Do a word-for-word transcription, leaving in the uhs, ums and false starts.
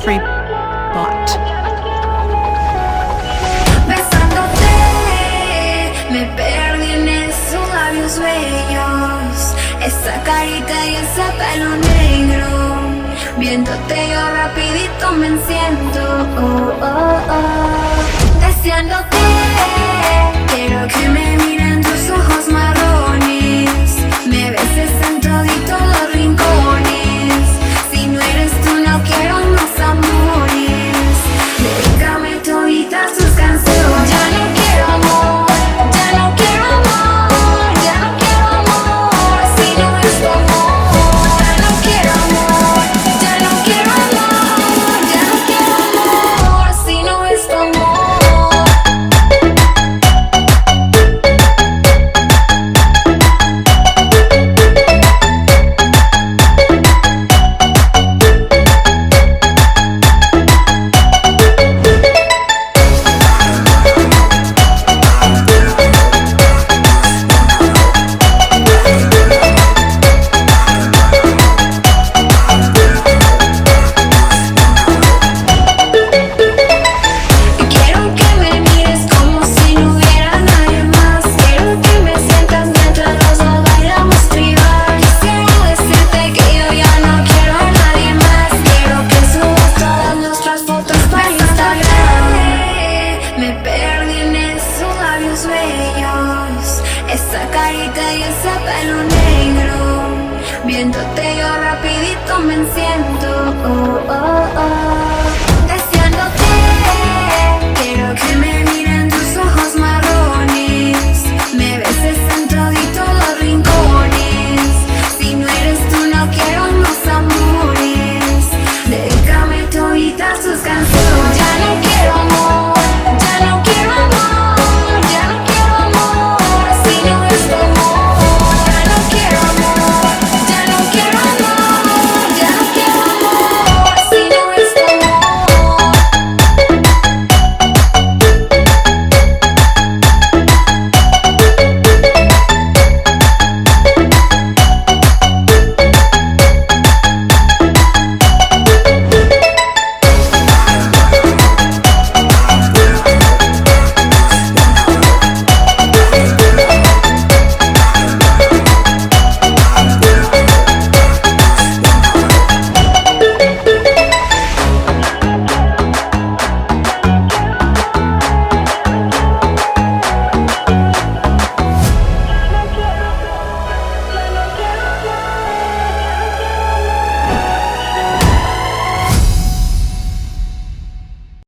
Free Bot. Besándote, me perdí en esos labios bellos, esa carita y ese pelo negro. Viéndote yo rapidito me enciendo, oh, oh, oh. Deseándote, quiero que me miren tus ojos marrones, me beses en toditos los rincones. Si no eres tú no quiero más amores, dedícame toditas tus canciones. Ya no quiero amor, ya no quiero amor, ya no quiero amor, si no es tu amor. Ya no quiero amor, ya no quiero amor, ya no quiero amor, si no es tu amor. Esa carita y ese pelo negro, viéndote yo rapidito me enciendo, oh, oh, oh.